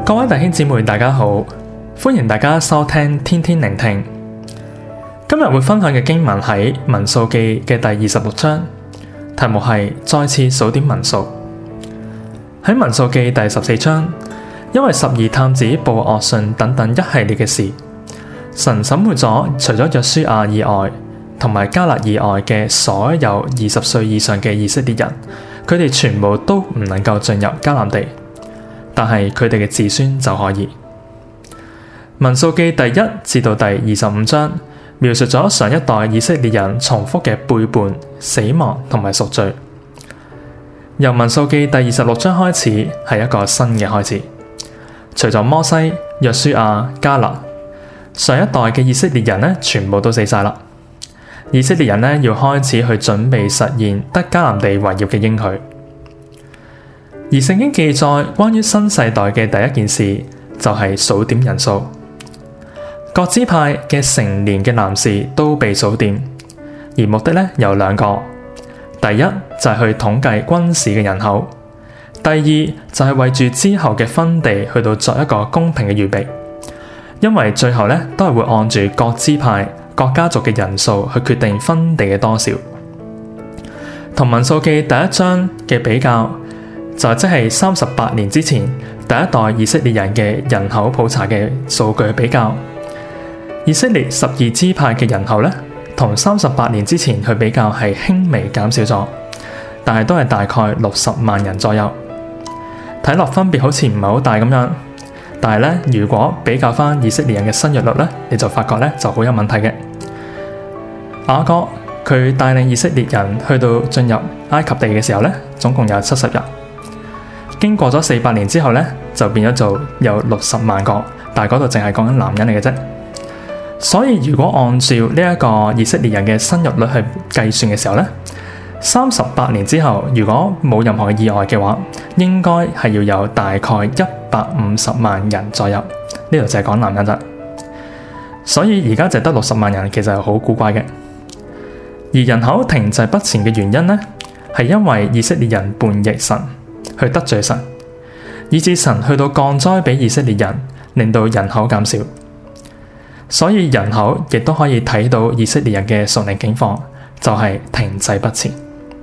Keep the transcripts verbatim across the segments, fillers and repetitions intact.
各位弟兄姊妹大家好，歡迎大家收聽天天聆聽。今日會分享嘅經文喺民數記嘅第二十六章，題目係再次數點民數。喺民數記第十四章，因為十二探子報惡訊等等一系列嘅事，神審判咗除咗約書亞以外同埋迦勒以外嘅所有二十歲以上嘅以色列人，佢哋全部都唔能夠進入迦南地，但係佢哋嘅子孫就可以。民數記第一至到第二十五章描述咗上一代以色列人重複嘅背叛、死亡同埋贖罪。由民數記第二十六章開始係一個新嘅開始，除咗摩西、約書亞、迦勒，上一代嘅以色列人呢，全部都死晒啦。以色列人呢，要開始去準備實現得迦南地為業嘅應許。而聖經記載關於新世代嘅第一件事就係數點人數，各支派嘅成年嘅男士都被數點，而目的呢有兩個，第一就係去統計軍事嘅人口，第二就係為住之後嘅分地去到作一個公平嘅預備，因為最後呢都係會按住各支派各家族嘅人數去決定分地嘅多少。同民數記第一章嘅比較，就即係三十八年之前第一代以色列人嘅人口普查嘅數據比較，以色列十二支派嘅人口呢，同三十八年之前去比較係輕微減少咗，但係都係大概六十萬人左右。睇落分別好似唔係好大咁樣，但係呢，如果比較翻以色列人嘅生育率呢，你就發覺呢就好有問題嘅。雅各佢帶領以色列人去到進入埃及地嘅時候呢，總共有七十日。經過咗四百年之後呢，就變咗做有六十萬個，但係嗰度淨係講緊男人嚟嘅啫。所以如果按照呢一個以色列人嘅生育率去計算嘅時候呢，三十八年之後，如果冇任何意外嘅話，應該係要有大概一百五十萬人左右。呢度就係講男人咋，所以而家就得六十萬人，其實係好古怪嘅。而人口停滯不前嘅原因呢，係因為以色列人叛逆神，去得罪神，以致神去到降災俾以色列人，令到人口減少。所以人口亦都可以睇到以色列人嘅屬靈境況，就係停滯不前。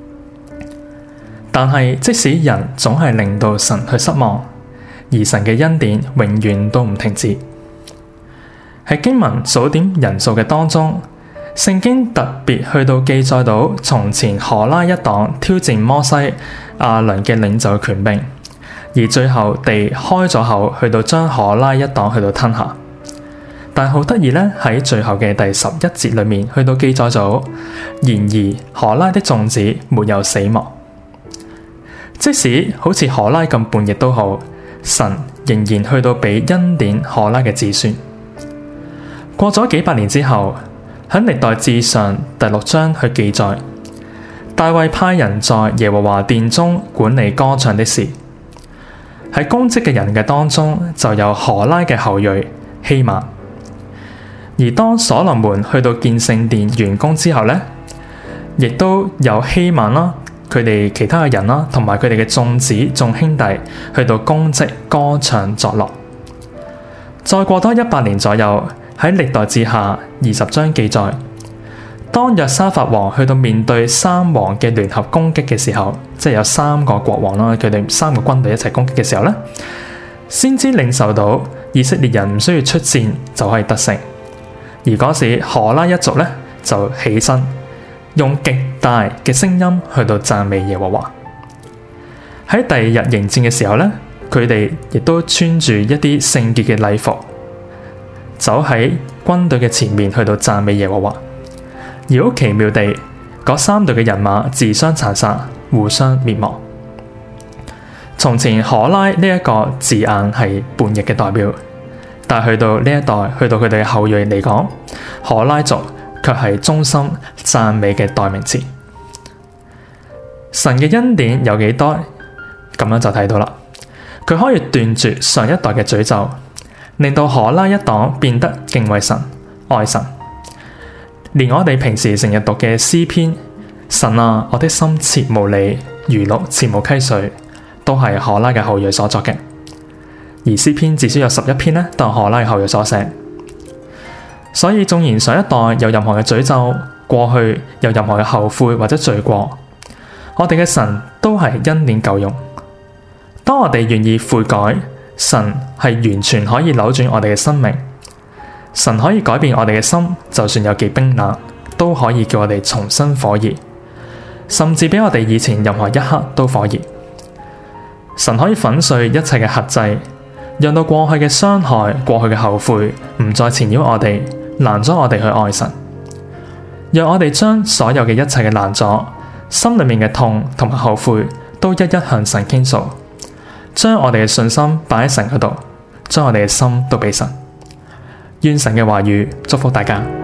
但係即使人總係令到神去失望，而神嘅恩典永遠都唔停止。喺經文數點人數嘅當中，聖經特別去到記載到從前可拉一黨挑戰摩西、亞倫嘅領袖權柄，而最後地開咗口去到將可拉一黨去到吞下。但好得意呢，喺最後嘅第十一節裏面去到記載咗，然而可拉的眾子沒有死亡。即使好似可拉咁叛逆都好，神仍然去到俾恩典可拉嘅子孫。過咗幾百年之後，喺歷代志上第六章去記載，大衛派人在耶和華殿中管理歌唱的事。喺公職嘅人嘅當中，就有可拉嘅後裔希瑪。而當所羅門去到建聖殿完工之後呢，亦都有希曼啦，佢哋其他嘅人啦，同埋佢哋嘅眾子眾兄弟去到供職歌唱作樂。再過多一百年左右，喺歷代志下二十章記載，當約沙法王去到面對三王嘅聯合攻擊嘅時候，即係有三個國王啦，佢哋三個軍隊一齊攻擊嘅時候呢，先知領受到以色列人唔需要出戰就可以得勝。而嗰時可拉一族呢，就起身，用極大嘅聲音去到讚美耶和華。喺第二日迎戰嘅時候呢，佢哋亦都穿住一啲聖潔嘅禮服，走喺軍隊嘅前面去到讚美耶和華。而好奇妙地，嗰三隊嘅人馬自相殘殺，互相滅亡。從前可拉呢一個字眼係叛逆嘅代表，但係去到呢一代，去到佢哋嘅後裔嚟講，可拉族卻係忠心讚美嘅代名詞。神嘅恩典有幾多？咁樣就睇到啦。佢可以斷絕上一代嘅詛咒，令到可拉一黨變得敬畏神、愛神。連我哋平時成日讀嘅詩篇，神啊，我的心切慕你，如鹿切慕溪水，都係可拉嘅後裔所作嘅。 而詩篇至少有十一篇呢都係可拉後裔所寫。所以縱然上一代有任何嘅詛咒，過去有任何嘅後悔或者罪過，我哋嘅神都係恩典夠用。當我哋願意悔改，神係完全可以扭轉我哋嘅生命。神可以改變我哋嘅心，就算有幾冰冷，都可以叫我哋重新火熱，甚至比我哋以前任何一刻都火熱。神可以粉碎一切嘅轄制，讓到過去嘅傷害、過去嘅後悔唔再纏繞我哋，攔阻我哋去愛神。讓我哋將所有嘅一切嘅攔阻、心裏面嘅痛同埋後悔，都一一向神傾訴，將我哋嘅信心擺喺神嗰度，將我哋嘅心都俾神。願神嘅話語祝福大家。